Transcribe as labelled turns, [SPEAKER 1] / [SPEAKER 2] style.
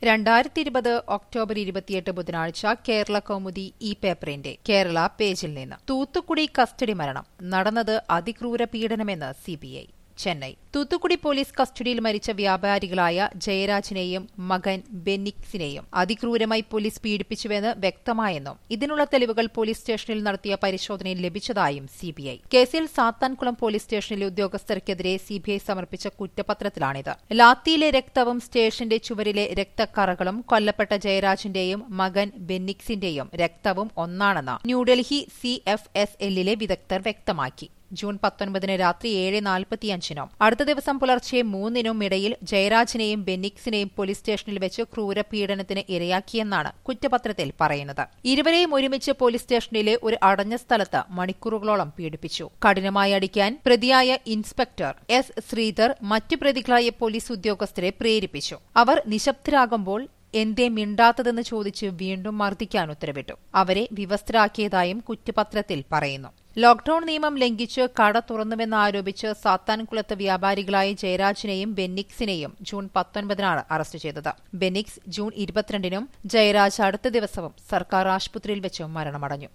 [SPEAKER 1] 2020 October 28 ബുധനാഴ്ച കേരള കൗമുദി ഈ പേപ്പറിന്റെ കേരള പേജിൽ നിന്ന് തൂത്തുക്കുടി കസ്റ്റഡി മരണം നടന്നത് അതിക്രൂര പീഡനമെന്ന് സിബിഐ. ചെന്നൈ. തൂത്തുക്കുടി പോലീസ് കസ്റ്റഡിയിൽ മരിച്ച വ്യാപാരികളായ ജയരാജിനെയും മകൻ ബെന്നിക്സിനെയും അതിക്രൂരമായി പോലീസ് പീഡിപ്പിച്ചുവെന്ന് വ്യക്തമായെന്നും ഇതിനുള്ള തെളിവുകൾ പോലീസ് സ്റ്റേഷനിൽ നടത്തിയ പരിശോധനയിൽ ലഭിച്ചതായും സിബിഐ. കേസിൽ സാത്താൻകുളം പോലീസ് സ്റ്റേഷനിലെ ഉദ്യോഗസ്ഥർക്കെതിരെ സിബിഐ സമർപ്പിച്ച കുറ്റപത്രത്തിലാണിത്. ലാത്തിയിലെ രക്തവും സ്റ്റേഷന്റെ ചുവരിലെ രക്തക്കറകളും കൊല്ലപ്പെട്ട ജയരാജിന്റെയും മകൻ ബെന്നിക്സിന്റെയും രക്തവും ഒന്നാണെന്ന് ന്യൂഡൽഹി CFSLലെ വിദഗ്ധർ വ്യക്തമാക്കി. ജൂൺ 19 രാത്രി 7:45 അടുത്ത ദിവസം പുലർച്ചെ 3 ഇടയിൽ ജയരാജിനെയും ബെന്നിക്സിനെയും പോലീസ് സ്റ്റേഷനിൽ വെച്ച് ക്രൂരപീഡനത്തിന് ഇരയാക്കിയെന്നാണ് കുറ്റപത്രത്തിൽ പറയുന്നത്. ഇരുവരെയും ഒരുമിച്ച് പോലീസ് സ്റ്റേഷനിലെ ഒരു അടഞ്ഞ സ്ഥലത്ത് മണിക്കൂറുകളോളം പീഡിപ്പിച്ചു. കഠിനമായി അടിക്കാൻ പ്രതിയായ ഇൻസ്പെക്ടർ S. ശ്രീധർ മറ്റു പ്രതികളായ പോലീസ് ഉദ്യോഗസ്ഥരെ പ്രേരിപ്പിച്ചു. അവർ നിശബ്ദരാകുമ്പോൾ എന്തേ മിണ്ടാത്തതെന്ന് ചോദിച്ച് വീണ്ടും മർദ്ദിക്കാൻ ഉത്തരവിട്ടു. അവരെ വിവസ്ത്രരാക്കിയതായും കുറ്റപത്രത്തിൽ പറയുന്നു. ലോക്ഡൌൺ നിയമം ലംഘിച്ച് കട തുറന്നുവെന്നാരോപിച്ച് സാത്താൻകുളത്ത് വ്യാപാരികളായ ജയരാജിനെയും ബെന്നിക്സിനെയും ജൂൺ 19 അറസ്റ്റ് ചെയ്തത്. ബെന്നിക്സ് ജൂൺ 22 ജയരാജ് അടുത്ത ദിവസവും സർക്കാർ ആശുപത്രിയിൽ വെച്ച് മരണമടഞ്ഞു.